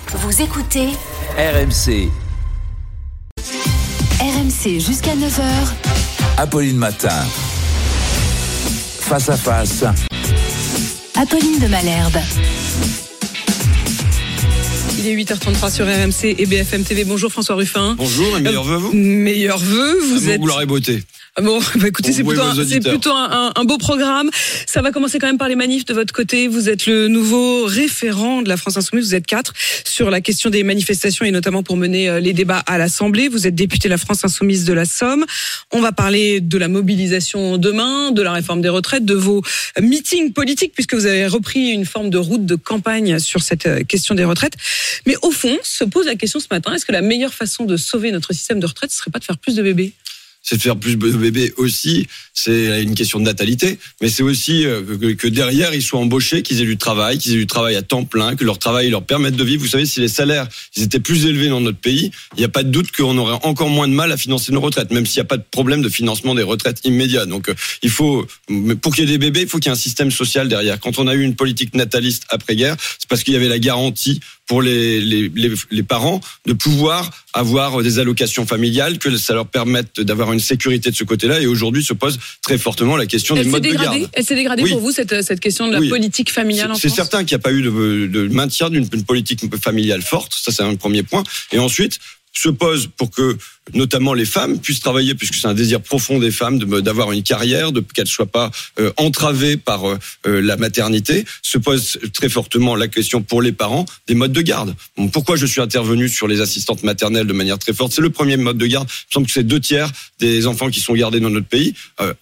Vous écoutez RMC. RMC jusqu'à 9h. Apolline Matin. Face à face. Apolline de Malherbe. Il est 8h33 sur RMC et BFM TV. Bonjour François Ruffin. Bonjour et meilleurs vœux à vous. Meilleurs vœux, vous êtes... Gloire et beauté. Bon, écoutez, c'est plutôt un beau programme. Ça va commencer quand même par les manifs de votre côté. Vous êtes le nouveau référent de la France Insoumise. Vous êtes 4 sur la question des manifestations et notamment pour mener les débats à l'Assemblée. Vous êtes député de la France Insoumise de la Somme. On va parler de la mobilisation demain, de la réforme des retraites, de vos meetings politiques puisque vous avez repris une forme de route de campagne sur cette question des retraites. Mais au fond, se pose la question ce matin, est-ce que la meilleure façon de sauver notre système de retraite, ce serait pas de faire plus de bébés ? C'est de faire plus de bébés aussi, c'est une question de natalité, mais c'est aussi que derrière ils soient embauchés, qu'ils aient du travail à temps plein, que leur travail leur permette de vivre. Vous savez, si les salaires ils étaient plus élevés dans notre pays, il n'y a pas de doute qu'on aurait encore moins de mal à financer nos retraites, même s'il n'y a pas de problème de financement des retraites immédiat. Donc il faut, pour qu'il y ait des bébés, il faut qu'il y ait un système social derrière. Quand on a eu une politique nataliste après-guerre, c'est parce qu'il y avait la garantie pour les parents de pouvoir avoir des allocations familiales, que ça leur permette d'avoir une sécurité de ce côté-là. Et aujourd'hui se pose très fortement la question des modes de garde. Elle s'est dégradée pour vous, cette question de la politique familiale en France ? C'est certain qu'il n'y a pas eu de maintien d'une politique familiale forte. Ça, c'est un premier point. Et ensuite, se pose pour que notamment les femmes puissent travailler, puisque c'est un désir profond des femmes d'avoir une carrière, qu'elles ne soient pas entravées par la maternité. Se pose très fortement la question pour les parents des modes de garde. Bon, pourquoi je suis intervenu sur les assistantes maternelles de manière très forte ? C'est le premier mode de garde. Il me semble que c'est 2/3 des enfants qui sont gardés dans notre pays.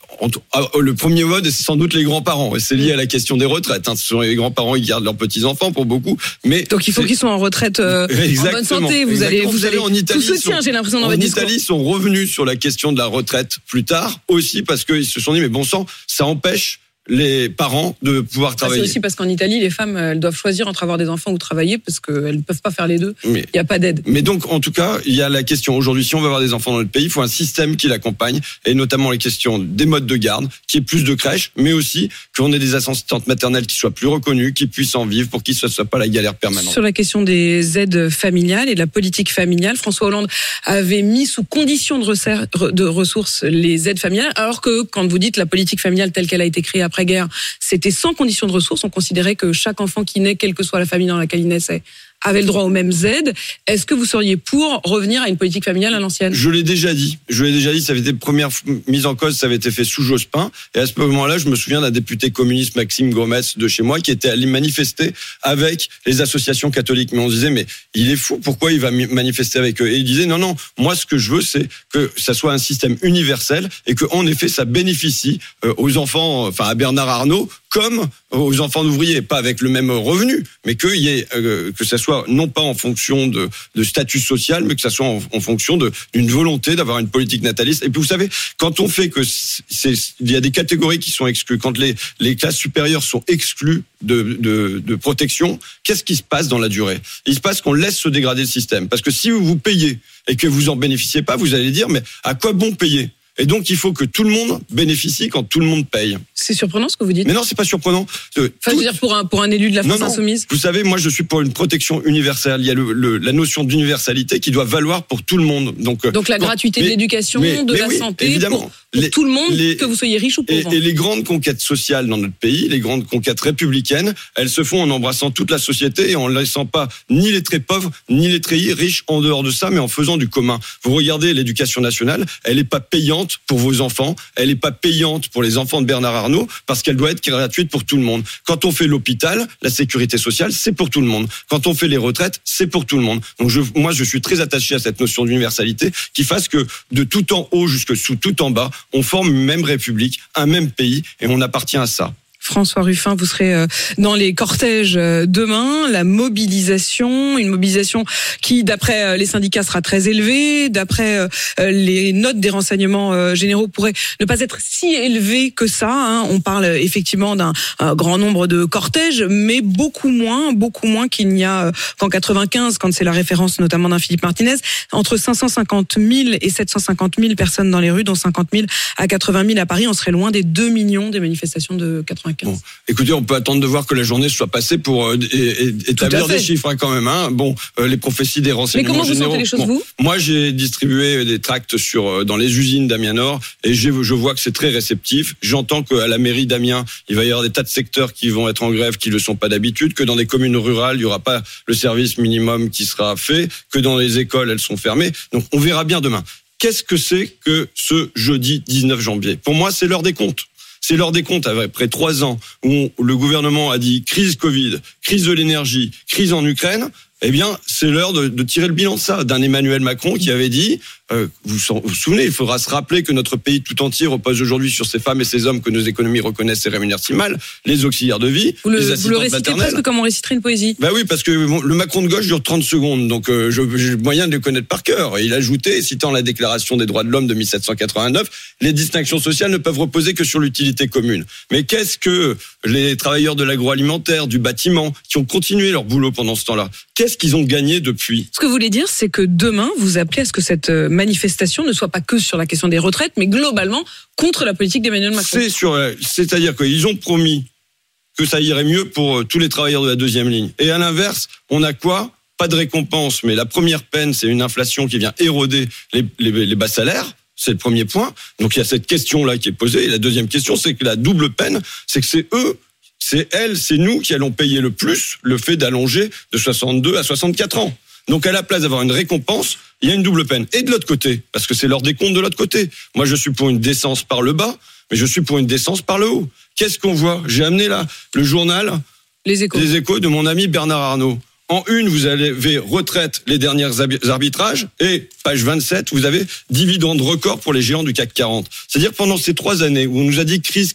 Le premier mode, c'est sans doute les grands-parents. Et c'est lié à la question des retraites. Ce sont les grands-parents qui gardent leurs petits-enfants pour beaucoup. Mais donc il faut qu'ils soient en retraite en bonne santé. Vous allez tout soutien, j'ai l'impression, dans votre discours. En Italie, sont revenus sur la question de la retraite plus tard, aussi parce qu'ils se sont dit, mais bon sang, ça empêche les parents de pouvoir travailler. C'est aussi parce qu'en Italie, les femmes, elles doivent choisir entre avoir des enfants ou travailler parce qu'elles ne peuvent pas faire les deux. Il n'y a pas d'aide. Mais donc, en tout cas, il y a la question aujourd'hui, si on veut avoir des enfants dans le pays, il faut un système qui l'accompagne, et notamment les questions des modes de garde, qui est plus de crèches, mais aussi qu'on ait des assistantes maternelles qui soient plus reconnues, qui puissent en vivre pour que ce ne soit pas la galère permanente. Sur la question des aides familiales et de la politique familiale, François Hollande avait mis sous condition de ressources les aides familiales, alors que quand vous dites la politique familiale telle qu'elle a été créée après-guerre, c'était sans condition de ressources. On considérait que chaque enfant qui naît, quelle que soit la famille dans laquelle il naissait, avait le droit aux mêmes aides. Est-ce que vous seriez pour revenir à une politique familiale à l'ancienne ? Je l'ai déjà dit, ça avait été première mise en cause, ça avait été fait sous Jospin. Et à ce moment-là, je me souviens d'un député communiste, Maxime Gromès, de chez moi, qui était allé manifester avec les associations catholiques. Mais on disait, mais il est fou, pourquoi il va manifester avec eux ? Et il disait, non, moi ce que je veux, c'est que ça soit un système universel et qu'en effet, ça bénéficie aux enfants, enfin à Bernard Arnault, comme aux enfants d'ouvriers, pas avec le même revenu, mais qu'il y ait, que ça soit non pas en fonction de statut social, mais que ça soit en fonction d'une volonté d'avoir une politique nataliste. Et puis vous savez, quand on fait il y a des catégories qui sont exclues, quand les classes supérieures sont exclues de protection, qu'est-ce qui se passe dans la durée ? Il se passe qu'on laisse se dégrader le système, parce que si vous payez et que vous en bénéficiez pas, vous allez dire mais à quoi bon payer ? Et donc, il faut que tout le monde bénéficie quand tout le monde paye. C'est surprenant ce que vous dites. Mais non, c'est pas surprenant. Je veux dire, pour un élu de la France Insoumise. Vous savez, moi, je suis pour une protection universelle. Il y a la notion d'universalité qui doit valoir pour tout le monde. Donc la gratuité de l'éducation, de la santé, évidemment. Pour tout le monde, que vous soyez riche ou pauvre. Et les grandes conquêtes sociales dans notre pays, les grandes conquêtes républicaines, elles se font en embrassant toute la société et en ne laissant pas ni les très pauvres, ni les très riches en dehors de ça, mais en faisant du commun. Vous regardez l'éducation nationale, elle n'est pas payante pour vos enfants, elle n'est pas payante pour les enfants de Bernard Arnault, parce qu'elle doit être gratuite pour tout le monde. Quand on fait l'hôpital, la sécurité sociale, c'est pour tout le monde. Quand on fait les retraites, c'est pour tout le monde. Donc moi, je suis très attaché à cette notion d'universalité qui fasse que de tout en haut jusque sous tout en bas, on forme une même république, un même pays, et on appartient à ça. François Ruffin, vous serez dans les cortèges demain, la mobilisation, une mobilisation qui, d'après les syndicats, sera très élevée, d'après les notes des renseignements généraux, pourrait ne pas être si élevée que ça. On parle effectivement d'un grand nombre de cortèges, mais beaucoup moins qu'il n'y a qu'en 95, quand c'est la référence notamment d'un Philippe Martinez, entre 550 000 et 750 000 personnes dans les rues, dont 50 000 à 80 000 à Paris. On serait loin des 2 millions des manifestations de 95. 95. Bon, écoutez, on peut attendre de voir que la journée soit passée pour établir des chiffres quand même. Bon, les prophéties des renseignements généraux. Mais comment vous sentez les choses, vous ? Moi, j'ai distribué des tracts dans les usines d'Amiens Nord et je vois que c'est très réceptif. J'entends qu'à la mairie d'Amiens, il va y avoir des tas de secteurs qui vont être en grève qui ne le sont pas d'habitude, que dans des communes rurales, il n'y aura pas le service minimum qui sera fait, que dans les écoles, elles sont fermées. Donc, on verra bien demain. Qu'est-ce que c'est que ce jeudi 19 janvier ? Pour moi, c'est l'heure des comptes. C'est l'heure des comptes après 3 ans où le gouvernement a dit crise Covid, crise de l'énergie, crise en Ukraine. Eh bien, c'est l'heure de tirer le bilan de ça, d'un Emmanuel Macron qui avait dit, vous vous souvenez, il faudra se rappeler que notre pays tout entier repose aujourd'hui sur ces femmes et ces hommes que nos économies reconnaissent et rémunèrent si mal, les auxiliaires de vie, les assistantes maternelles. Vous le récitez presque comme on réciterait une poésie. Bah oui, parce que le Macron de gauche dure 30 secondes, donc j'ai moyen de le connaître par cœur. Et il a ajouté, citant la Déclaration des droits de l'homme de 1789, les distinctions sociales ne peuvent reposer que sur l'utilité commune. Mais qu'est-ce que les travailleurs de l'agroalimentaire, du bâtiment, qui ont continué leur boulot pendant ce temps-là, qu'est-ce qu'ils ont gagné depuis ? Ce que vous voulez dire, c'est que demain, vous appelez à ce que cette manifestation ne soit pas que sur la question des retraites, mais globalement contre la politique d'Emmanuel Macron. C'est-à-dire qu'ils ont promis que ça irait mieux pour tous les travailleurs de la deuxième ligne. Et à l'inverse, on a quoi ? Pas de récompense, mais la première peine, c'est une inflation qui vient éroder les bas salaires. C'est le premier point. Donc il y a cette question-là qui est posée. Et la deuxième question, c'est que la double peine, c'est que c'est eux, c'est elles, c'est nous qui allons payer le plus le fait d'allonger de 62 à 64 ans. Donc à la place d'avoir une récompense, il y a une double peine. Et de l'autre côté, parce que c'est l'heure des comptes de l'autre côté. Moi, je suis pour une décence par le bas, mais je suis pour une décence par le haut. Qu'est-ce qu'on voit ? J'ai amené là le journal Les Échos de mon ami Bernard Arnault. En une, vous avez retraite, les derniers arbitrages, et page 27, vous avez dividendes records pour les géants du CAC 40. C'est-à-dire que pendant ces 3 années où on nous a dit crise,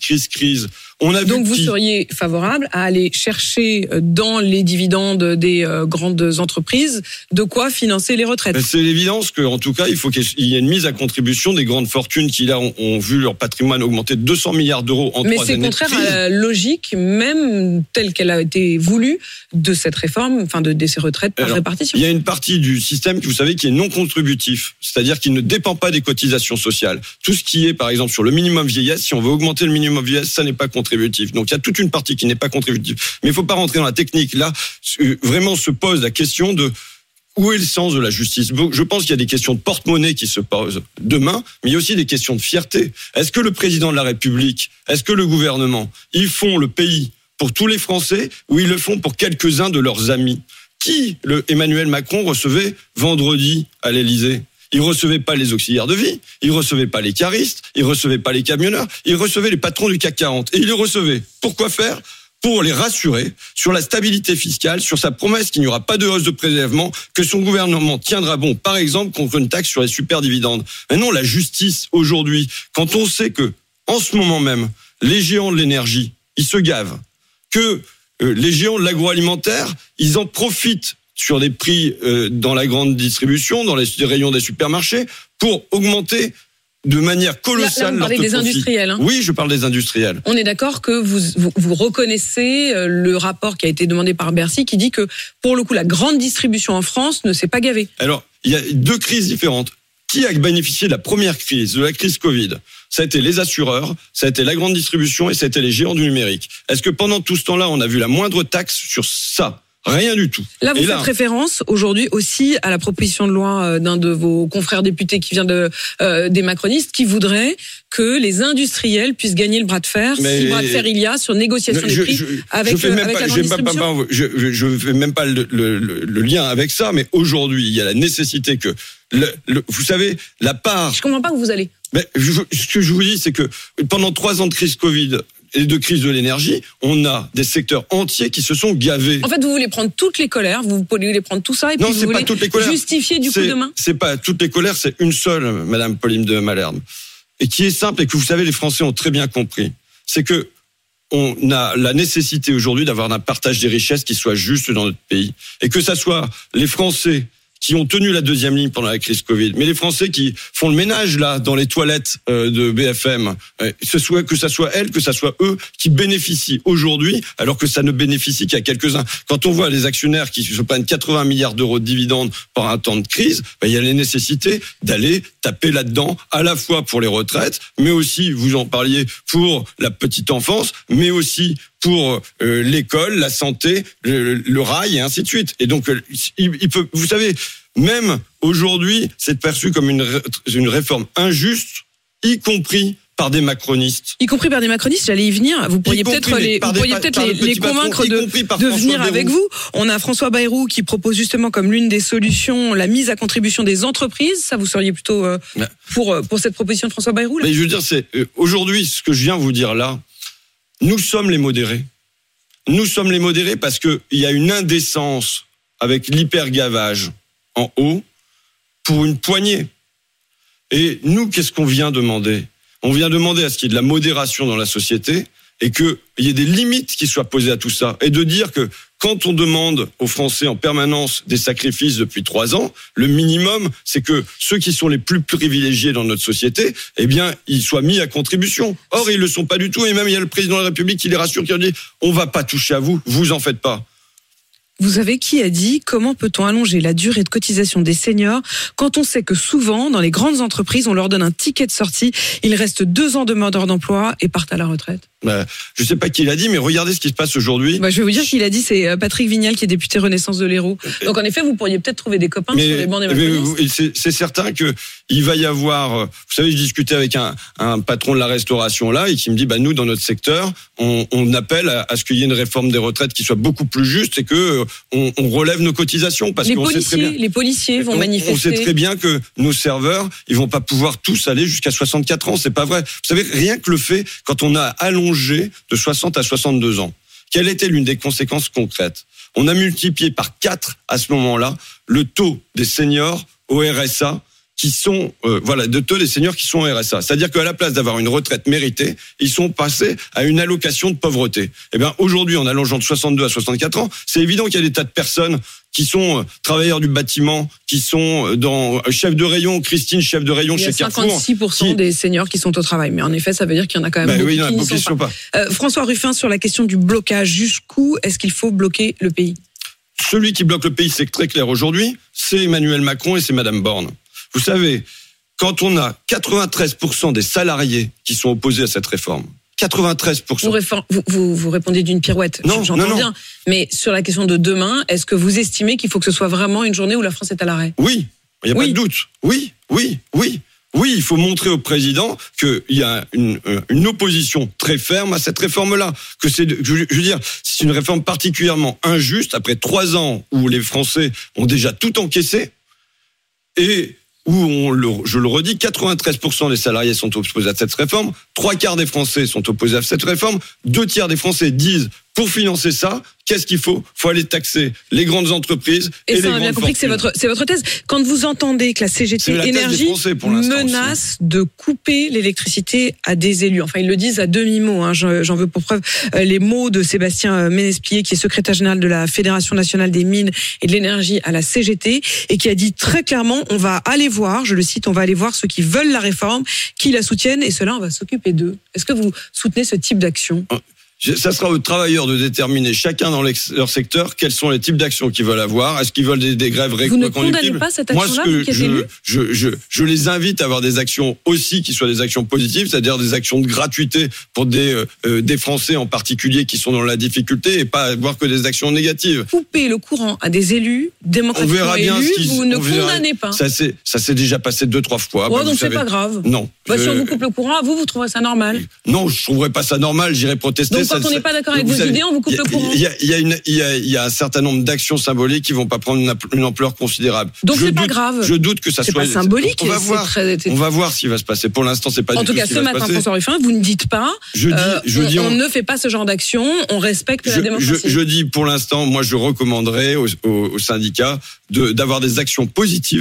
on a donc vous seriez favorable à aller chercher dans les dividendes des grandes entreprises de quoi financer les retraites ? C'est l'évidence qu'en tout cas, il faut qu'il y ait une mise à contribution des grandes fortunes qui, là, ont vu leur patrimoine augmenter de 200 milliards d'euros en 3 années. Mais c'est contraire à la logique, même telle qu'elle a été voulue, de cette réforme, enfin de ces retraites par répartition. Il y a une partie du système, vous savez, qui est non contributif, c'est-à-dire qui ne dépend pas des cotisations sociales. Tout ce qui est, par exemple, sur le minimum vieillesse, si on veut augmenter le minimum vieillesse, ça n'est pas contributif. Donc il y a toute une partie qui n'est pas contributive. Mais il ne faut pas rentrer dans la technique. Là, vraiment se pose la question de où est le sens de la justice ? Je pense qu'il y a des questions de porte-monnaie qui se posent demain, mais il y a aussi des questions de fierté. Est-ce que le président de la République, est-ce que le gouvernement, ils font le pays pour tous les Français ou ils le font pour quelques-uns de leurs amis ? Qui Emmanuel Macron recevait vendredi à l'Élysée ? Il recevait pas les auxiliaires de vie, il recevait pas les caristes, il recevait pas les camionneurs, il recevait les patrons du CAC 40. Et il les recevait. Pourquoi faire ? Pour les rassurer sur la stabilité fiscale, sur sa promesse qu'il n'y aura pas de hausse de prélèvement, que son gouvernement tiendra bon, par exemple, contre une taxe sur les superdividendes. Mais non, la justice, aujourd'hui, quand on sait que, en ce moment même, les géants de l'énergie, ils se gavent, que les géants de l'agroalimentaire, ils en profitent sur les prix dans la grande distribution, dans les rayons des supermarchés, pour augmenter de manière colossale leur taux de profit. Vous parlez des industriels. Oui, je parle des industriels. On est d'accord que vous reconnaissez le rapport qui a été demandé par Bercy qui dit que, pour le coup, la grande distribution en France ne s'est pas gavée. Alors, il y a 2 crises différentes. Qui a bénéficié de la première crise, de la crise Covid ? Ça a été les assureurs, ça a été la grande distribution et ça a été les géants du numérique. Est-ce que pendant tout ce temps-là, on a vu la moindre taxe sur ça ? Rien du tout. Là, vous faites référence aujourd'hui aussi à la proposition de loi d'un de vos confrères députés qui vient des macronistes, qui voudrait que les industriels puissent gagner le bras de fer, si bras de fer il y a, sur négociation des prix avec la grande distribution. Je ne fais même pas le lien avec ça, mais aujourd'hui, il y a la nécessité que, vous savez, la part... Je comprends pas où vous allez. Mais ce que je vous dis, c'est que pendant 3 ans de crise Covid et de crise de l'énergie, on a des secteurs entiers qui se sont gavés. En fait, vous voulez prendre toutes les colères, vous voulez prendre tout ça et puis vous voulez justifier du coup demain. C'est pas toutes les colères, c'est une seule, Madame Pauline de Malherbe, et qui est simple et que vous savez, les Français ont très bien compris. C'est que on a la nécessité aujourd'hui d'avoir un partage des richesses qui soit juste dans notre pays, et que ça soit les Français qui ont tenu la deuxième ligne pendant la crise Covid, mais les Français qui font le ménage là dans les toilettes de BFM, que ça soit elles, que ça soit eux, qui bénéficient aujourd'hui, alors que ça ne bénéficie qu'à quelques-uns. Quand on voit les actionnaires qui se prennent 80 milliards d'euros de dividendes par un temps de crise, il y a la nécessité d'aller taper là-dedans, à la fois pour les retraites, mais aussi, vous en parliez, pour la petite enfance, mais aussi pour l'école, la santé, le rail et ainsi de suite. Et donc, il peut, vous savez, même aujourd'hui, c'est perçu comme une réforme injuste, y compris par des macronistes. Y compris par des macronistes, j'allais y venir. Vous pourriez peut-être les convaincre de venir avec vous. On a François Bayrou qui propose justement comme l'une des solutions la mise à contribution des entreprises. Ça, vous seriez plutôt pour cette proposition de François Bayrou là ? Mais je veux dire, c'est aujourd'hui ce que je viens vous dire là. Nous sommes les modérés. Nous sommes les modérés parce que il y a une indécence avec l'hypergavage en haut pour une poignée. Et nous, qu'est-ce qu'on vient demander ? On vient demander à ce qu'il y ait de la modération dans la société et qu'il y ait des limites qui soient posées à tout ça. Et de dire que quand on demande aux Français en permanence des sacrifices depuis 3 ans, le minimum, c'est que ceux qui sont les plus privilégiés dans notre société, eh bien, ils soient mis à contribution. Or, ils le sont pas du tout. Et même, il y a le président de la République qui les rassure, qui leur dit « On va pas toucher à vous, vous en faites pas ». Vous savez qui a dit comment peut-on allonger la durée de cotisation des seniors quand on sait que souvent, dans les grandes entreprises, on leur donne un ticket de sortie, ils restent 2 ans demandeurs d'emploi et partent à la retraite. Je sais pas qui l'a dit, mais regardez ce qui se passe aujourd'hui. Je vais vous dire qui l'a dit, c'est Patrick Vignal qui est député Renaissance de l'Hérault. Donc en effet, vous pourriez peut-être trouver des copains sur les bancs des macronistes. C'est certain que il va y avoir. Vous savez, je discutais avec un patron de la restauration là et qui me dit, nous dans notre secteur, on appelle à ce qu'il y ait une réforme des retraites qui soit beaucoup plus juste et que on relève nos cotisations parce qu'on sait très bien. Les policiers vont manifester. On sait très bien que nos serveurs, ils vont pas pouvoir tous aller jusqu'à 64 ans. C'est pas vrai. Vous savez, rien que le fait quand on a allongé de 60 à 62 ans. Quelle était l'une des conséquences concrètes ? On a multiplié par 4 à ce moment-là le taux des seniors au RSA qui sont de taux des seniors qui sont au RSA. C'est-à-dire qu'à la place d'avoir une retraite méritée, ils sont passés à une allocation de pauvreté. Eh bien aujourd'hui, en allongeant de 62 à 64 ans, c'est évident qu'il y a des tas de personnes qui sont travailleurs du bâtiment, qui sont dans chef de rayon, Christine, chef de rayon chez Carrefour. Il y a 56% des seniors qui sont au travail. Mais en effet, ça veut dire qu'il y en a quand même beaucoup qui n'y sont pas. François Ruffin, sur la question du blocage, jusqu'où est-ce qu'il faut bloquer le pays ? Celui qui bloque le pays, c'est très clair aujourd'hui, c'est Emmanuel Macron et c'est Madame Borne. Vous savez, quand on a 93% des salariés qui sont opposés à cette réforme, 93%. Vous répondez d'une pirouette, j'entends bien. Mais sur la question de demain, est-ce que vous estimez qu'il faut que ce soit vraiment une journée où la France est à l'arrêt ? Oui, il n'y a pas de doute. Oui, il faut montrer au président qu'il y a une opposition très ferme à cette réforme-là. Je veux dire, c'est une réforme particulièrement injuste après 3 ans où les Français ont déjà tout encaissé et où je le redis, 93% des salariés sont opposés à cette réforme, 3/4 des Français sont opposés à cette réforme, 2/3 des Français disent, pour financer ça, qu'est-ce qu'il faut ? Faut aller taxer les grandes entreprises et les grandes fortunes. Et ça, on a bien compris que c'est votre thèse. Quand vous entendez que la CGT Énergie menace de couper l'électricité à des élus, enfin ils le disent à demi-mot, j'en veux pour preuve les mots de Sébastien Ménesplier, qui est secrétaire général de la Fédération nationale des mines et de l'énergie à la CGT, et qui a dit très clairement, on va aller voir, je le cite, on va aller voir ceux qui veulent la réforme, qui la soutiennent, et cela on va s'occuper d'eux. Est-ce que vous soutenez ce type d'action ? Ça sera aux travailleurs de déterminer chacun dans leur secteur quels sont les types d'actions qu'ils veulent avoir. Est-ce qu'ils veulent des grèves reconductibles ? Vous ne condamnez pas cette action-là ? Moi, je les invite à avoir des actions aussi qui soient des actions positives, c'est-à-dire des actions de gratuité pour des Français en particulier qui sont dans la difficulté et pas avoir que des actions négatives. Couper le courant à des élus démocratiquement élus, vous ne condamnez pas. Ça s'est déjà passé 2-3 fois. Donc c'est pas grave. Non. Si on vous coupe le courant, vous trouverez ça normal ? Non, je trouverais pas ça normal. J'irais protester. Donc quand on n'est pas d'accord avec vos idées, on vous coupe le courant. Il y a un certain nombre d'actions symboliques qui vont pas prendre une ampleur considérable. Donc c'est pas grave. Je doute que ça soit. C'est pas symbolique. On va voir ce qui va se passer. Pour l'instant, c'est pas. En tout cas, ce matin, François Ruffin, vous ne dites pas. On ne fait pas ce genre d'action. On respecte la démocratie. Je dis pour l'instant, moi, je recommanderais aux syndicats d'avoir des actions positives.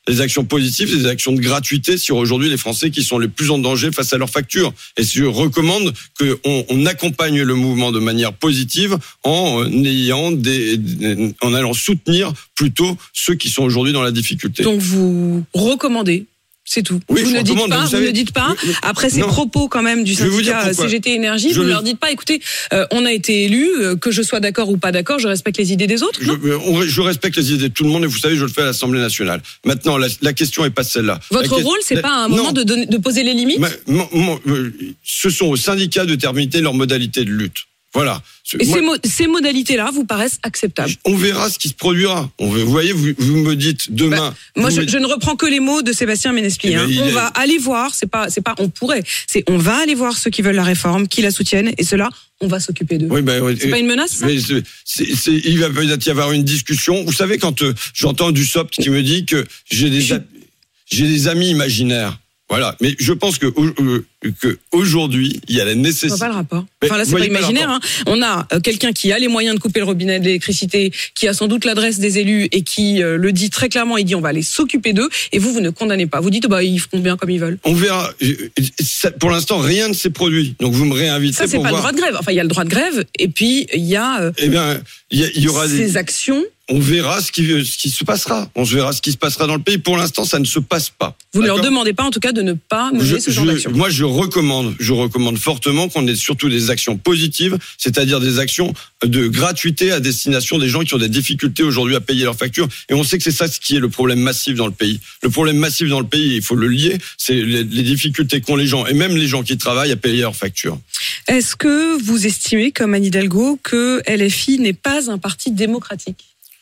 des actions positives, des actions de gratuité sur aujourd'hui les Français qui sont les plus en danger face à leurs factures. Et je recommande qu'on accompagne le mouvement de manière positive en allant soutenir plutôt ceux qui sont aujourd'hui dans la difficulté. Donc vous recommandez? C'est tout. Oui, vous ne dites pas. Après ces propos quand même du syndicat CGT Énergie, vous ne leur dites pas, écoutez, on a été élus, que je sois d'accord ou pas d'accord, je respecte les idées des autres. Je respecte les idées de tout le monde et vous savez, je le fais à l'Assemblée nationale. Maintenant, la question est pas celle-là. Votre rôle, c'est pas à un moment de poser les limites? Ce sont aux syndicats de déterminer leurs modalités de lutte. Voilà. Et ces modalités-là vous paraissent acceptables? On verra ce qui se produira. Vous voyez, vous me dites demain. Moi, je ne reprends que les mots de Sébastien Ménespy. On va aller voir. C'est pas. On pourrait. On va aller voir ceux qui veulent la réforme, qui la soutiennent, et ceux-là, on va s'occuper d'eux. C'est pas une menace, ça? Il va peut-être y avoir une discussion. Vous savez, quand j'entends du SOPT qui me dit que j'ai des amis imaginaires. Voilà, mais je pense que aujourd'hui, il y a la nécessité. Je vois pas le rapport. Enfin là, c'est pas imaginaire. On a quelqu'un qui a les moyens de couper le robinet de l'électricité, qui a sans doute l'adresse des élus et qui le dit très clairement. Il dit on va aller s'occuper d'eux. Et vous ne condamnez pas. Vous dites ils feront bien comme ils veulent. On verra. Pour l'instant, rien ne s'est produit. Donc vous me réinvitez. Ça, c'est pas le droit de grève. Enfin, il y a le droit de grève et puis il y a. Il y aura ces actions. On verra ce qui se passera. On verra ce qui se passera dans le pays. Pour l'instant, ça ne se passe pas. Vous ne leur demandez pas, en tout cas, de ne pas mener ce genre d'action. Moi, je recommande fortement qu'on ait surtout des actions positives, c'est-à-dire des actions de gratuité à destination des gens qui ont des difficultés aujourd'hui à payer leurs factures. Et on sait que c'est ça ce qui est le problème massif dans le pays. Le problème massif dans le pays, il faut le lier, c'est les difficultés qu'ont les gens, et même les gens qui travaillent, à payer leurs factures. Est-ce que vous estimez, comme Anne Hidalgo, que LFI n'est pas un parti démocratique ?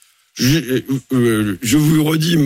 Je vous redis,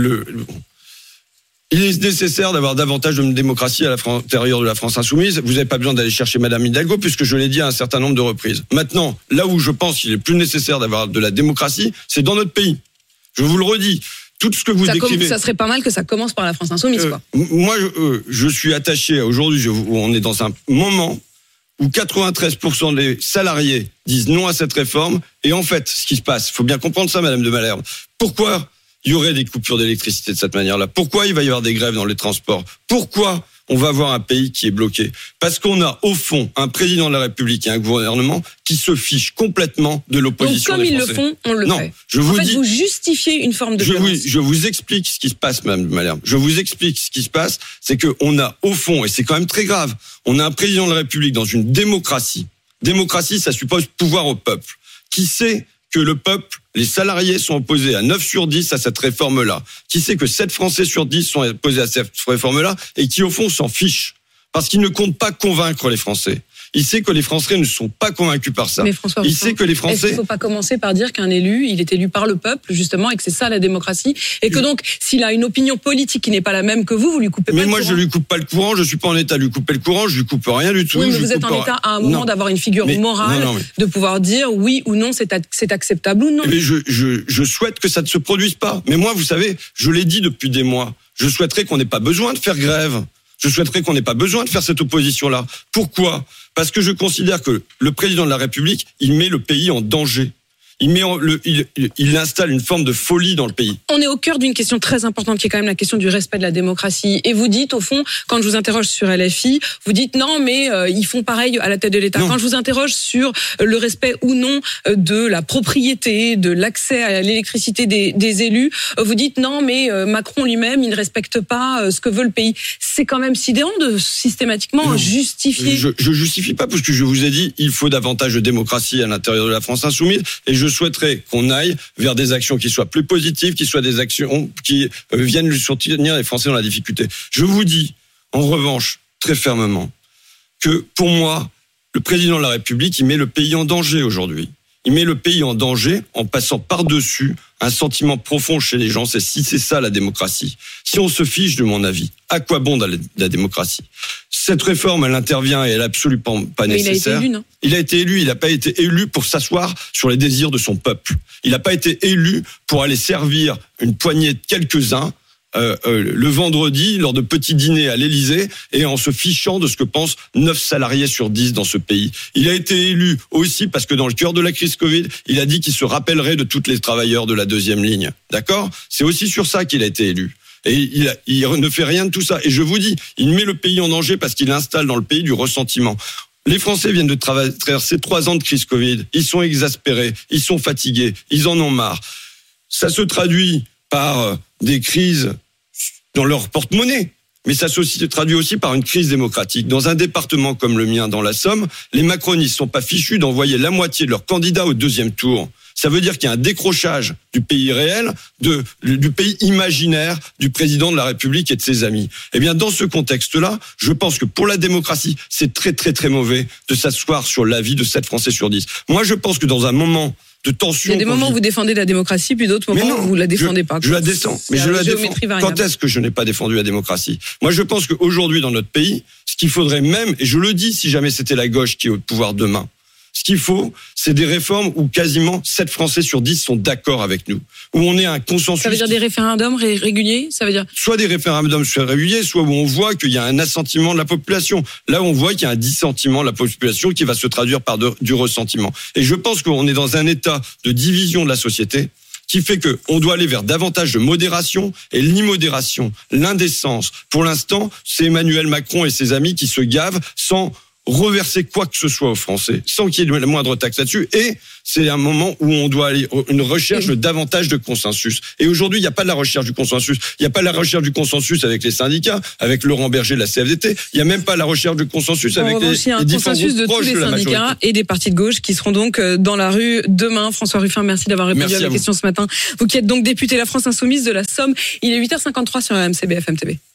il est nécessaire d'avoir davantage de démocratie à l'intérieur de la France insoumise. Vous n'avez pas besoin d'aller chercher Madame Hidalgo, puisque je l'ai dit à un certain nombre de reprises. Maintenant, là où je pense qu'il est plus nécessaire d'avoir de la démocratie, c'est dans notre pays. Je vous le redis. Tout ce que vous décrivez. Ça serait pas mal que ça commence par la France insoumise, quoi. Moi, je suis attaché aujourd'hui. On est dans un moment où 93% des salariés disent non à cette réforme. Et en fait, ce qui se passe, il faut bien comprendre ça, Madame de Malherbe. Pourquoi il y aurait des coupures d'électricité de cette manière-là? Pourquoi il va y avoir des grèves dans les transports? Pourquoi on va avoir un pays qui est bloqué? Parce qu'on a, au fond, un président de la République et un gouvernement qui se fichent complètement de l'opposition. Donc, comme ils le font, on le fait. Vous justifiez une forme de violence. Je vous explique ce qui se passe, Madame de Malherbe. Je vous explique ce qui se passe. C'est qu'on a, au fond, et c'est quand même très grave, on a un président de la République dans une démocratie. Démocratie, ça suppose pouvoir au peuple. Qui sait que le peuple, les salariés sont opposés à 9 sur 10 à cette réforme-là. Qui sait que 7 Français sur 10 sont opposés à cette réforme-là et qui, au fond, s'en fichent. Parce qu'ils ne comptent pas convaincre les Français. Il sait que les Français ne sont pas convaincus par ça. Mais François, il sait que les Français... Est-ce qu'il ne faut pas commencer par dire qu'un élu, il est élu par le peuple, justement, et que c'est ça la démocratie, et que donc, s'il a une opinion politique qui n'est pas la même que vous lui coupez pas le courant? Mais moi, je lui coupe pas le courant, je suis pas en état de lui couper le courant, je lui coupe rien du tout. Oui, mais vous êtes en état à un moment d'avoir une figure morale, de pouvoir dire oui ou non, c'est acceptable ou non. Mais je souhaite que ça ne se produise pas. Mais moi, vous savez, je l'ai dit depuis des mois, je souhaiterais qu'on n'ait pas besoin de faire grève. Je souhaiterais qu'on n'ait pas besoin de faire cette opposition-là. Pourquoi ? Parce que je considère que le président de la République, il met le pays en danger. Il installe une forme de folie dans le pays. On est au cœur d'une question très importante qui est quand même la question du respect de la démocratie. Et vous dites, au fond, quand je vous interroge sur LFI, vous dites non, mais ils font pareil à la tête de l'État. Quand je vous interroge sur le respect ou non de la propriété, de l'accès à l'électricité des élus, vous dites non, mais Macron lui-même, il ne respecte pas ce que veut le pays. C'est quand même sidérant de systématiquement justifier. Je justifie pas, parce que je vous ai dit, il faut davantage de démocratie à l'intérieur de la France insoumise. Et je souhaiterais qu'on aille vers des actions qui soient plus positives, qui soient des actions qui viennent soutenir les Français dans la difficulté. Je vous dis, en revanche, très fermement, que pour moi, le président de la République, il met le pays en danger aujourd'hui. Il met le pays en danger en passant par-dessus un sentiment profond chez les gens. C'est ça la démocratie. Si on se fiche de mon avis, à quoi bon la démocratie? Cette réforme, elle intervient et elle est absolument pas nécessaire. Il a été élu, il n'a pas été élu pour s'asseoir sur les désirs de son peuple. Il n'a pas été élu pour aller servir une poignée de quelques-uns le vendredi lors de petits dîners à l'Élysée et en se fichant de ce que pensent 9 salariés sur 10 dans ce pays. Il a été élu aussi parce que dans le cœur de la crise Covid, il a dit qu'il se rappellerait de tous les travailleurs de la deuxième ligne. D'accord ? C'est aussi sur ça qu'il a été élu. Et il ne fait rien de tout ça. Et je vous dis, il met le pays en danger parce qu'il installe dans le pays du ressentiment. Les Français viennent de traverser 3 ans de crise Covid. Ils sont exaspérés, ils sont fatigués, ils en ont marre. Ça se traduit par des crises dans leur porte-monnaie. Mais ça se traduit aussi par une crise démocratique. Dans un département comme le mien, dans la Somme, les macronistes sont pas fichus d'envoyer la moitié de leurs candidats au 2e tour. Ça veut dire qu'il y a un décrochage du pays réel, du pays imaginaire du président de la République et de ses amis. Eh bien, dans ce contexte-là, je pense que pour la démocratie, c'est très, très, très mauvais de s'asseoir sur l'avis de 7 Français sur 10. Moi, je pense que dans un moment de tension... Il y a des moments où vous défendez la démocratie, puis d'autres moments où vous la défendez pas. Je la descends, mais je la défends. Quand est-ce que je n'ai pas défendu la démocratie ? Moi, je pense qu'aujourd'hui, dans notre pays, ce qu'il faudrait même, et je le dis si jamais c'était la gauche qui est au pouvoir demain, ce qu'il faut, c'est des réformes où quasiment 7 Français sur 10 sont d'accord avec nous. Où on est un consensus. Ça veut dire des référendums réguliers ? Ça veut dire soit des référendums réguliers, soit où on voit qu'il y a un assentiment de la population. Là où on voit qu'il y a un dissentiment de la population qui va se traduire par du ressentiment. Et je pense qu'on est dans un état de division de la société qui fait qu'on doit aller vers davantage de modération, et l'immodération, l'indécence. Pour l'instant, c'est Emmanuel Macron et ses amis qui se gavent sans reverser quoi que ce soit aux Français, sans qu'il y ait la moindre taxe là-dessus. Et c'est un moment où on doit aller une recherche de davantage de consensus. Et aujourd'hui, il n'y a pas de la recherche du consensus. Il n'y a pas de la recherche du consensus avec les syndicats, avec Laurent Berger de la CFDT. Il n'y a même pas la recherche du consensus avec les différents groupes de tous les syndicats et des partis de gauche qui seront donc dans la rue demain. François Ruffin, merci d'avoir répondu à la question ce matin. Vous qui êtes donc député La France Insoumise de la Somme. Il est 8h53 sur RMC BFM TV.